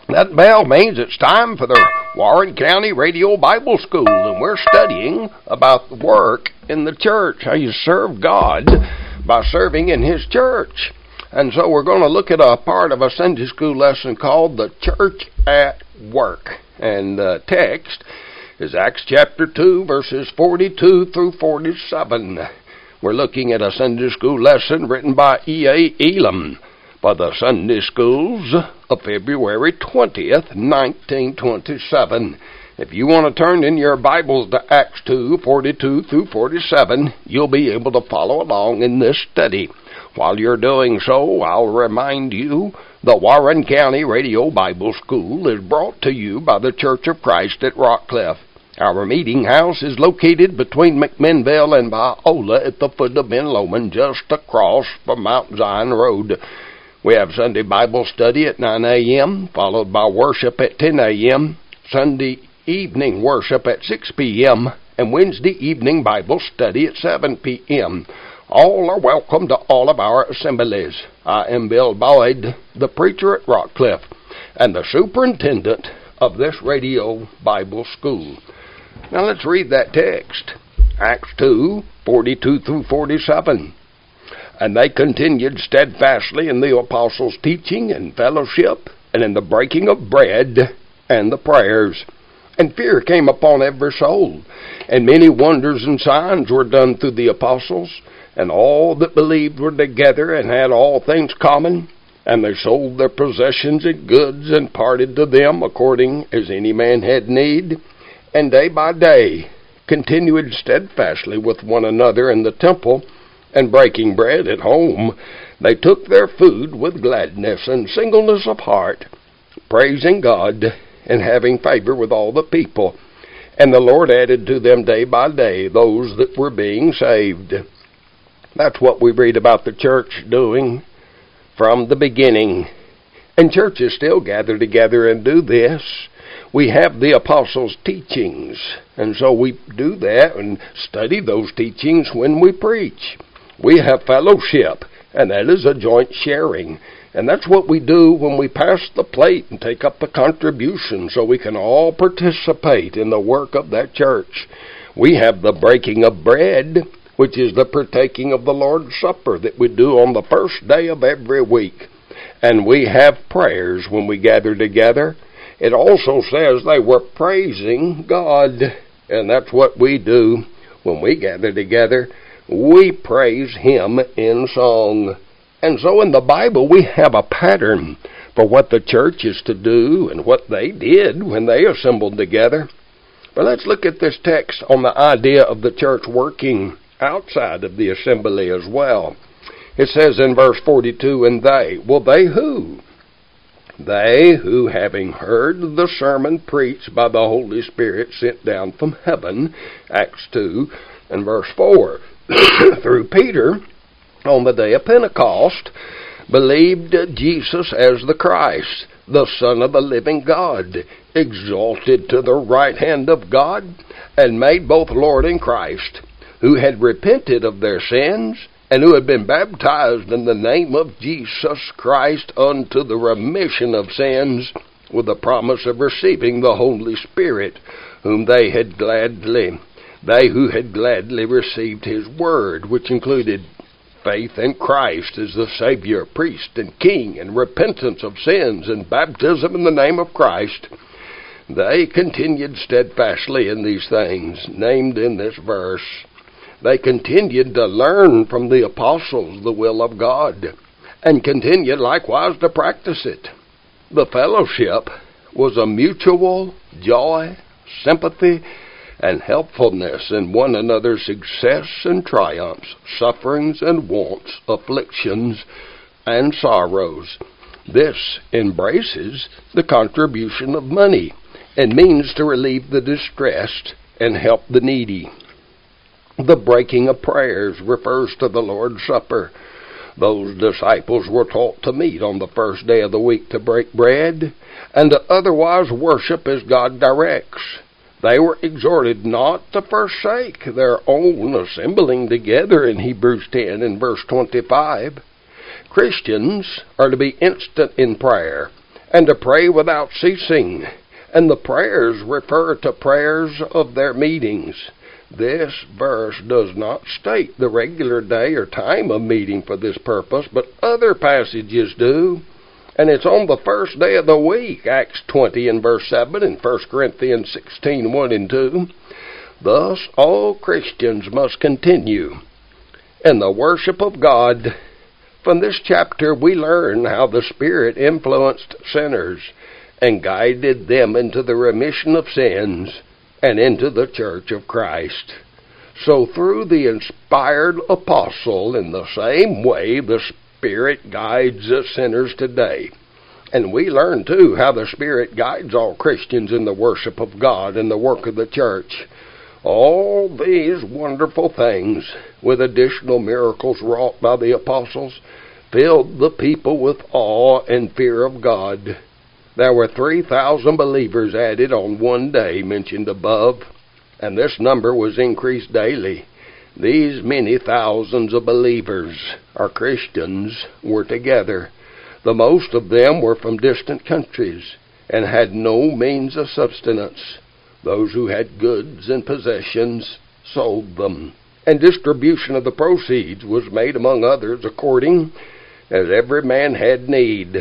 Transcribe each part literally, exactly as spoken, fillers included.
That bell means it's time for the Warren County Radio Bible School, and we're studying about the work in the church, how you serve God by serving in His church. And so we're going to look at a part of a Sunday school lesson called The Church at Work. And the text is Acts chapter two, verses forty-two through forty-seven. We're looking at a Sunday school lesson written by E A Elam for the Sunday schools of February twentieth, nineteen twenty-seven. If you want to turn in your Bibles to Acts two, forty-two through forty-seven, you'll be able to follow along in this study. While you're doing so, I'll remind you the Warren County Radio Bible School is brought to you by the Church of Christ at Rockcliff. Our meeting house is located between McMinnville and Biola at the foot of Ben Lomond, just across from Mount Zion Road. We have Sunday Bible study at nine a.m., followed by worship at ten a.m., Sunday evening worship at six p.m., and Wednesday evening Bible study at seven p.m. All are welcome to all of our assemblies. I am Bill Boyd, the preacher at Rockcliff, and the superintendent of this radio Bible school. Now let's read that text. Acts two, forty-two through forty-seven. And they continued steadfastly in the apostles' teaching and fellowship, and in the breaking of bread and the prayers. And fear came upon every soul, and many wonders and signs were done through the apostles. And all that believed were together and had all things common. And they sold their possessions and goods and parted to them according as any man had need. And day by day continued steadfastly with one another in the temple, and breaking bread at home, they took their food with gladness and singleness of heart, praising God and having favor with all the people. And the Lord added to them day by day those that were being saved. That's what we read about the church doing from the beginning. And churches still gather together and do this. We have the apostles' teachings, and so we do that and study those teachings when we preach. We have fellowship, and that is a joint sharing. And that's what we do when we pass the plate and take up the contribution so we can all participate in the work of that church. We have the breaking of bread, which is the partaking of the Lord's Supper that we do on the first day of every week. And we have prayers when we gather together. It also says they were praising God, and that's what we do when we gather together. We praise Him in song. And so in the Bible we have a pattern for what the church is to do and what they did when they assembled together. But let's look at this text on the idea of the church working outside of the assembly as well. It says in verse forty-two, and they, well, they who? They who, having heard the sermon preached by the Holy Spirit sent down from heaven, Acts two, and verse four, through Peter, on the day of Pentecost, believed Jesus as the Christ, the Son of the living God, exalted to the right hand of God, and made both Lord and Christ, who had repented of their sins, and who had been baptized in the name of Jesus Christ unto the remission of sins, with the promise of receiving the Holy Spirit, whom they had gladly, they who had gladly received His word, which included faith in Christ as the Savior, priest, and King, and repentance of sins, and baptism in the name of Christ. They continued steadfastly in these things, named in this verse. They continued to learn from the apostles the will of God, and continued likewise to practice it. The fellowship was a mutual joy, sympathy, and helpfulness in one another's success and triumphs, sufferings and wants, afflictions and sorrows. This embraces the contribution of money and means to relieve the distressed and help the needy. The breaking of prayers refers to the Lord's Supper. Those disciples were taught to meet on the first day of the week to break bread and to otherwise worship as God directs. They were exhorted not to forsake their own assembling together in Hebrews ten and verse twenty-five. Christians are to be instant in prayer and to pray without ceasing. And the prayers refer to prayers of their meetings. This verse does not state the regular day or time of meeting for this purpose, but other passages do. And it's on the first day of the week, Acts twenty and verse seven, and First Corinthians sixteen, one and two. Thus, all Christians must continue in the worship of God. From this chapter, we learn how the Spirit influenced sinners and guided them into the remission of sins and into the church of Christ. So through the inspired apostle, in the same way, the Spirit guides us sinners today. And we learn, too, how the Spirit guides all Christians in the worship of God and the work of the church. All these wonderful things, with additional miracles wrought by the apostles, filled the people with awe and fear of God. There were three thousand believers added on one day mentioned above, and this number was increased daily. These many thousands of believers, or Christians, were together. The most of them were from distant countries and had no means of subsistence. Those who had goods and possessions sold them, and distribution of the proceeds was made among others according as every man had need.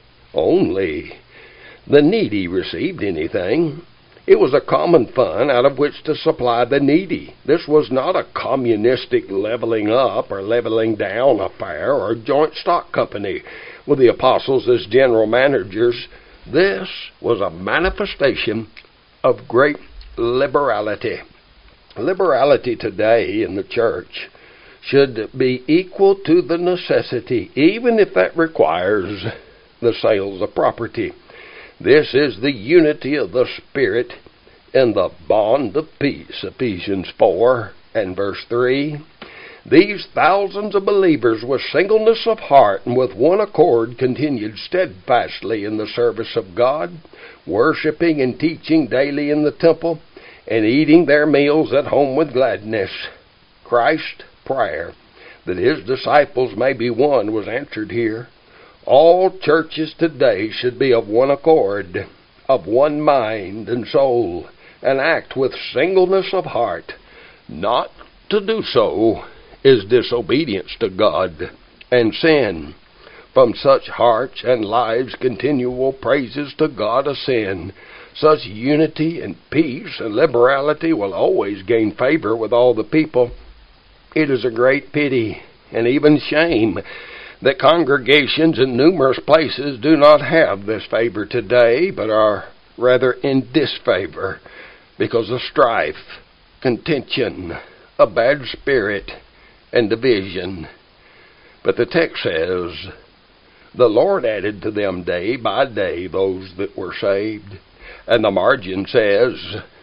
Only the needy received anything. It was a common fund out of which to supply the needy. This was not a communistic leveling up or leveling down affair or joint stock company with the apostles as general managers. This was a manifestation of great liberality. Liberality today in the church should be equal to the necessity, even if that requires the sales of property. This is the unity of the Spirit in the bond of peace, Ephesians four and verse three. These thousands of believers with singleness of heart and with one accord continued steadfastly in the service of God, worshiping and teaching daily in the temple, and eating their meals at home with gladness. Christ's prayer that his disciples may be one was answered here. All churches today should be of one accord, of one mind and soul, and act with singleness of heart. Not to do so is disobedience to God and sin. From such hearts and lives continual praises to God ascend. Such unity and peace and liberality will always gain favor with all the people. It is a great pity and even shame that congregations in numerous places do not have this favor today, but are rather in disfavor because of strife, contention, a bad spirit, and division. But the text says, the Lord added to them day by day those that were saved. And the margin says,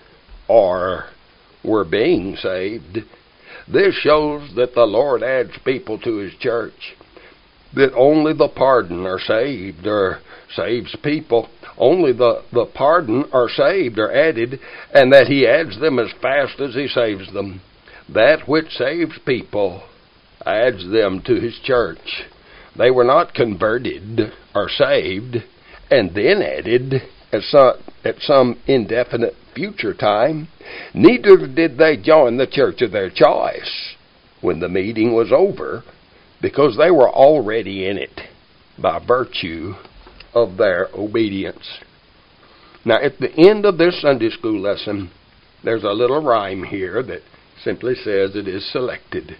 or were being saved. This shows that the Lord adds people to his church. That only the pardon are saved or saves people. Only the, the pardon are saved or added, and that he adds them as fast as he saves them. That which saves people adds them to his church. They were not converted or saved and then added at some, at some indefinite future time. Neither did they join the church of their choice when the meeting was over, because they were already in it by virtue of their obedience. Now, at the end of this Sunday school lesson, there's a little rhyme here that simply says it is selected.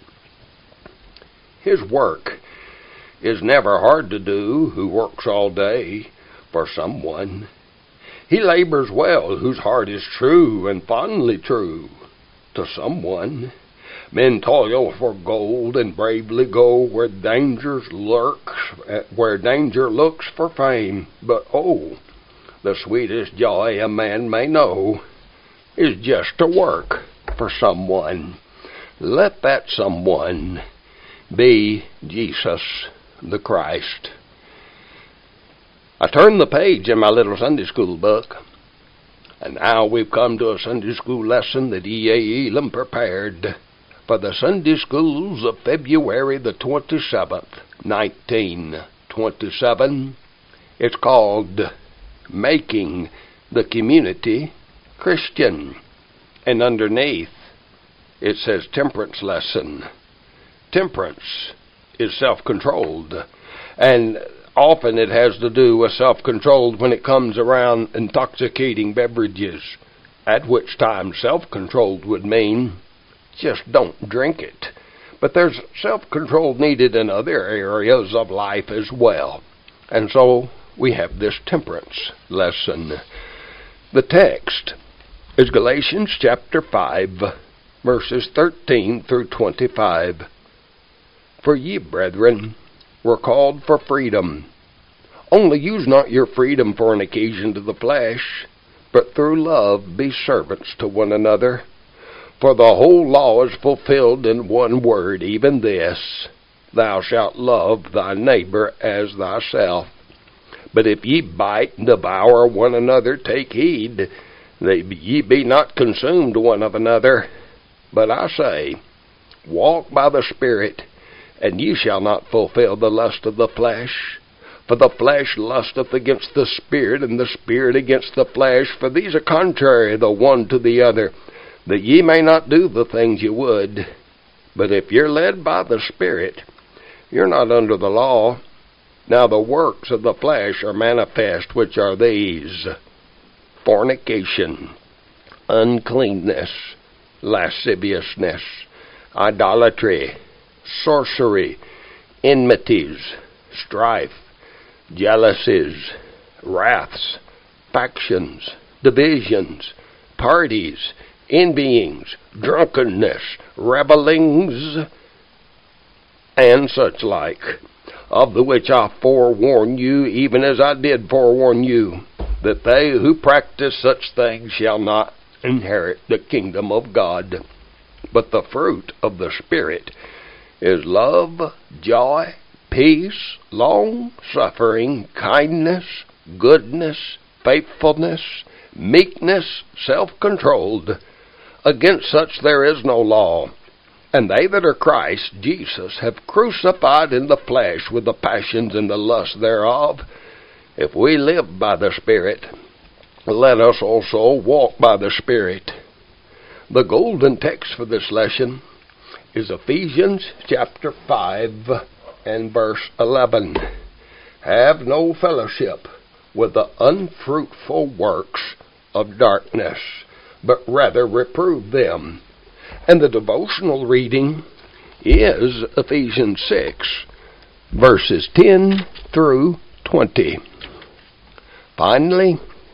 His work is never hard to do who works all day for someone. He labors well whose heart is true and fondly true to someone. Men toil for gold and bravely go where dangers lurk, where danger looks for fame. But oh, the sweetest joy a man may know is just to work for someone. Let that someone be Jesus the Christ. I turned the page in my little Sunday school book, and now we've come to a Sunday school lesson that E A. Elam prepared for the Sunday schools of February the twenty-seventh, nineteen twenty-seven. It's called making the community Christian. And underneath, it says temperance lesson. Temperance is self-controlled. And often it has to do with self-controlled when it comes around intoxicating beverages, at which time self-controlled would mean just don't drink it. But there's self-control needed in other areas of life as well. And so we have this temperance lesson. The text is Galatians chapter five, verses thirteen through twenty-five. For ye, brethren, were called for freedom. Only use not your freedom for an occasion to the flesh, but through love be servants to one another. For the whole law is fulfilled in one word, even this, thou shalt love thy neighbor as thyself. But if ye bite and devour one another, take heed that ye be not consumed one of another. But I say, walk by the Spirit, and ye shall not fulfill the lust of the flesh. For the flesh lusteth against the Spirit, and the Spirit against the flesh. For these are contrary the one to the other, that ye may not do the things ye would. But if you're led by the Spirit, you're not under the law. Now the works of the flesh are manifest, which are these: fornication, uncleanness, lasciviousness, idolatry, sorcery, enmities, strife, jealousies, wraths, factions, divisions, parties, envyings, drunkenness, revellings, and such like, of the which I forewarn you, even as I did forewarn you, that they who practice such things shall not inherit the kingdom of God. But the fruit of the Spirit is love, joy, peace, long-suffering, kindness, goodness, faithfulness, meekness, self-controlled. Against such there is no law. And they that are Christ Jesus have crucified in the flesh with the passions and the lust thereof. If we live by the Spirit, let us also walk by the Spirit. The golden text for this lesson is Ephesians chapter five and verse eleven. Have no fellowship with the unfruitful works of darkness, but rather reprove them. And the devotional reading is Ephesians six, verses ten through twenty. Finally,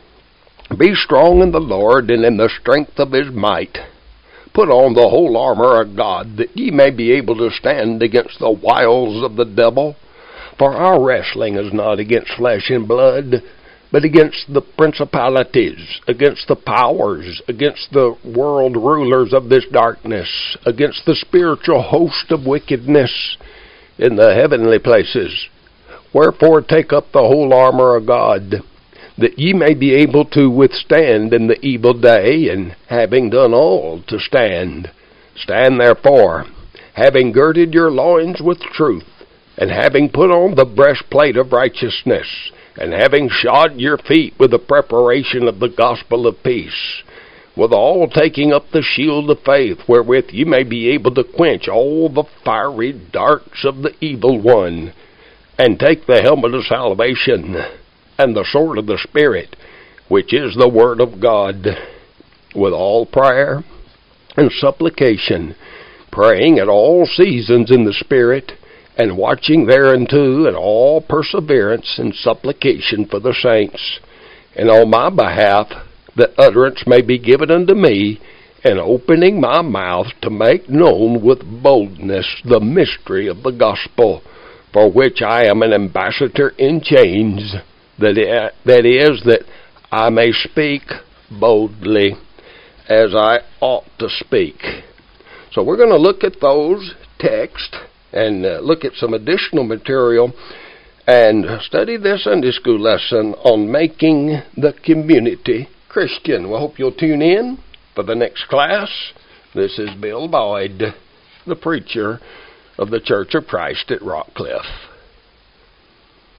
be strong in the Lord and in the strength of his might. Put on the whole armor of God, that ye may be able to stand against the wiles of the devil. For our wrestling is not against flesh and blood, but against the principalities, against the powers, against the world rulers of this darkness, against the spiritual host of wickedness in the heavenly places. Wherefore take up the whole armor of God, that ye may be able to withstand in the evil day, and having done all to stand. Stand therefore, having girded your loins with truth, and having put on the breastplate of righteousness, and having shod your feet with the preparation of the gospel of peace, withal taking up the shield of faith, wherewith ye may be able to quench all the fiery darts of the evil one, and take the helmet of salvation, and the sword of the Spirit, which is the word of God, with all prayer and supplication, praying at all seasons in the Spirit, and watching thereunto in all perseverance and supplication for the saints, and on my behalf, that utterance may be given unto me, and opening my mouth to make known with boldness the mystery of the gospel, for which I am an ambassador in chains, that is, that is, that I may speak boldly as I ought to speak. So we're going to look at those texts and uh, look at some additional material and study this Sunday school lesson on making the community Christian. We hope you'll tune in for the next class. This is Bill Boyd, the preacher of the Church of Christ at Rockcliffe.